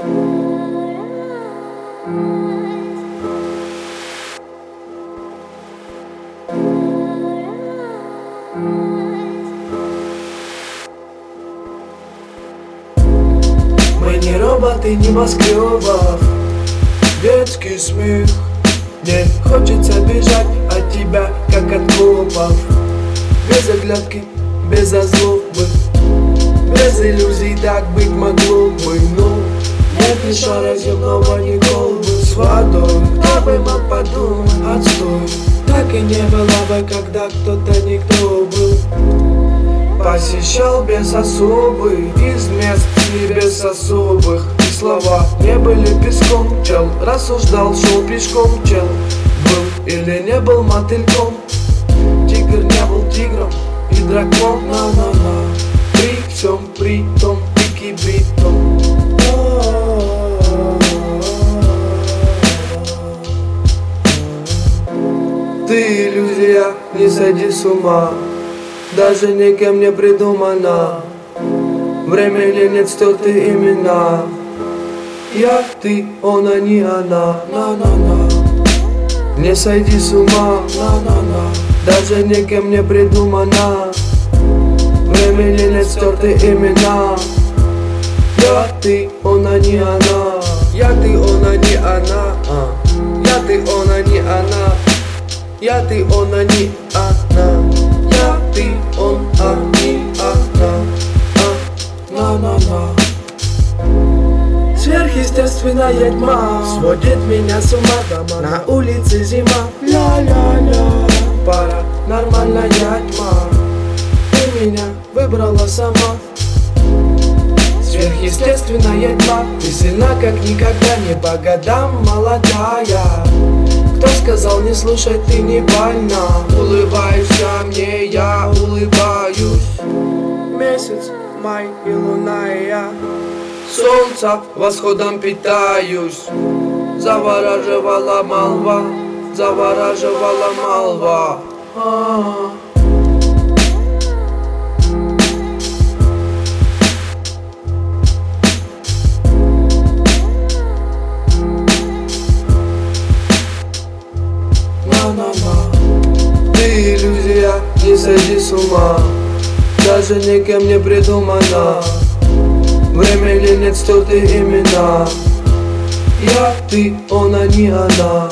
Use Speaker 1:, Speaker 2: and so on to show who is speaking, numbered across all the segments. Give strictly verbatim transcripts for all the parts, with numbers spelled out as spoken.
Speaker 1: Мы не роботы небоскребов, детский смех. Мне хочется бежать от тебя, как от копов. Без оглядки, без озлобы, без иллюзий так быть могло бы. Но нет ни шара земного, ни колбы с водой. Кто бы мог подумать, отстой. Так и не было бы, когда кто-то никто был. Посещал без особых, из мест не без особых. И слова не были песком, чел рассуждал, шел пешком, чел был или не был мотыльком. Тигр не был тигром и дракон, на-на-на. При всем при том, и кибритом. Ты иллюзия, не сойди с ума, даже никем не придумана. Времени нет, стерты имена. Я, ты, он, а не она, на-на-на. Не сойди с ума, на-на-на, даже никем не придумана. Времени нет, стерты имена. Я, ты, он, а не она. Я, ты, он, а не она. Я, ты, он, а не она. Я, ты, он, а не она. Я, ты, он, а не она. На-на-на. Сверхъестественная тьма сводит меня с ума дома. На улице зима, ля-ля-ля. Паранормальная тьма, ты меня выбрала сама. Сверхъестественная тьма, ты сильна как никогда, не по годам молодая. Кто сказал не слушай, ты не больна? Улыбайся мне, я улыбаюсь. Месяц, май и луна и я солнца восходом питаюсь. Завораживала молва, завораживала молва. А-а-а. Ты иллюзия, не сойди с ума, даже никем не придумана. Времени нет, стерты имена. Я, ты, он, а не она.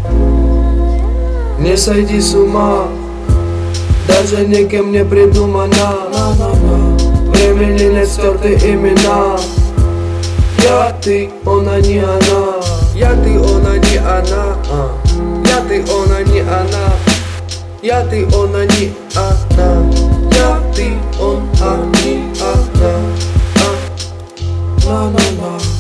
Speaker 1: Не сойди с ума, даже никем не придумана. Времени нет, стерты имена. Я, ты, он, а не она. Я, ты, он, а не она. Я, ты, он, а не она. Я, ты, он, а не она. Я, ты, он, а не она. На-на-на.